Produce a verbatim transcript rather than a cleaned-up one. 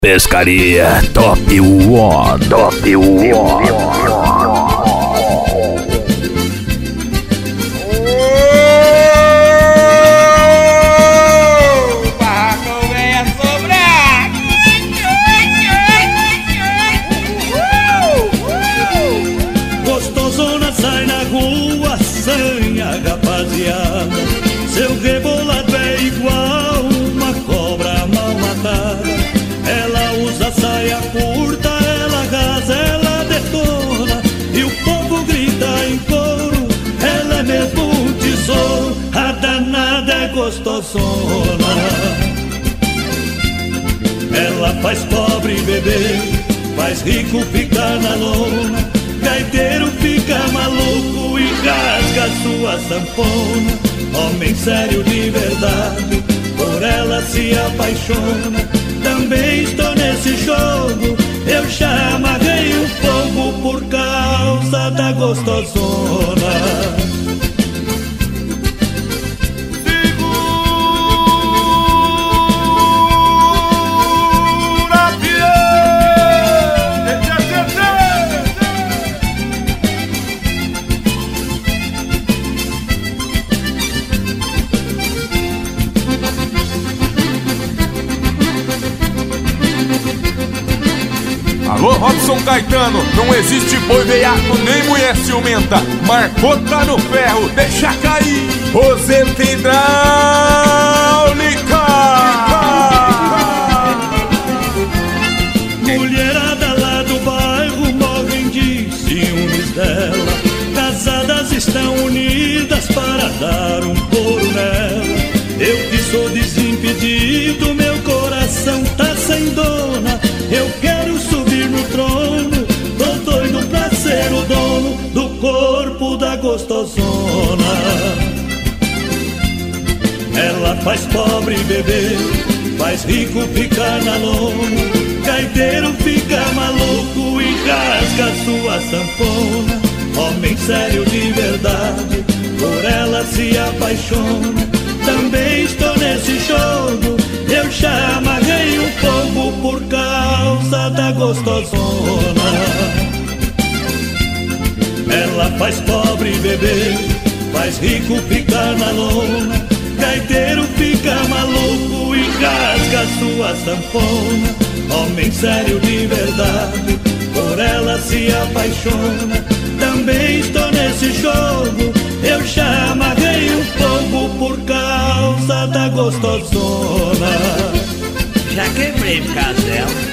Pescaria Top One. Top One. Gostosona sai na rua, sanha rapaziada. Seu rebolado é igual uma cobra mal matada. Ela usa saia curta, ela rasa, ela detona. E o povo grita em coro, ela é mesmo um tesouro. A danada é gostosona. Ela faz pobre beber, faz rico ficar na lona. Gaiteiro fica maluco e rasga sua sanfona. Homem sério de verdade, por ela se apaixona. Também estou nesse jogo, eu já amarrei o fogo por causa da gostosona. Alô, Robson Caetano, não existe boi veiaco nem mulher ciumenta. Marcou, tá no ferro, deixa cair. Roseta hidráulica. Mulherada lá do bairro morrem de ciúmes dela. Casadas estão unidas para dar um couro nela. Eu que sou desimpedido, meu coração tá sem dona. Eu quero subir no trono, tô doido pra ser o dono do corpo da gostosona. Ela faz pobre beber, faz rico ficar na lona. Gaiteiro fica maluco e rasga sua sanfona. Homem sério de verdade, por ela se apaixona. Também estou nesse jogo, eu já amarrei o fogo por causa da gostosona. Ela faz pobre beber, faz rico ficar na lona. Gaiteiro fica maluco e rasga sua sanfona. Homem sério de verdade, por ela se apaixona. Também estou nesse jogo, eu já amarrei o fogo por causa da gostosona. Já quebrei, Casel.